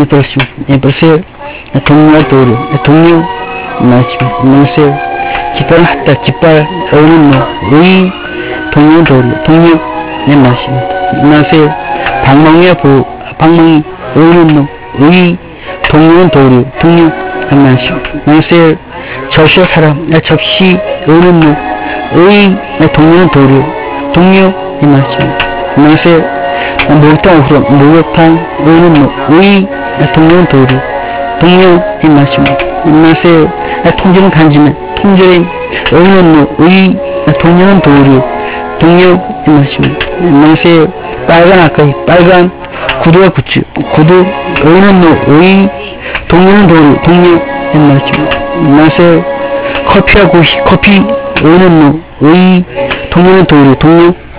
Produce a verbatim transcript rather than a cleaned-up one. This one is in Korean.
벌써, 예, 벌써, 동료와 도료, 동료, 말씀, 말씀, 깃발 has다, 깃발, 어는 뭐, 의, 동료 도료, 동료, 예, 말씀, 말씀, 방망이와 보, 방망이, 어는 뭐, 의, 동료 도료, 동료, 예, 말씀, 말씀, 접시 사람, 예, 접시, 어는 뭐, 의, 동료 도료, 동료, 예, 말씀, 말씀, 목욕탕 후로 목욕탕 의는 의 동료 도료 동료 이 말씀 말씀 통제는 간지면 통제는 의는 의 동료는 도료 동료 이 말씀 말씀 빨간 아까 빨간 구두와 굿즈 구두 의는 의 동료는 도료 동료 이 말씀 말씀 커피와 고시 커피 의는 의 동료는 도료 동료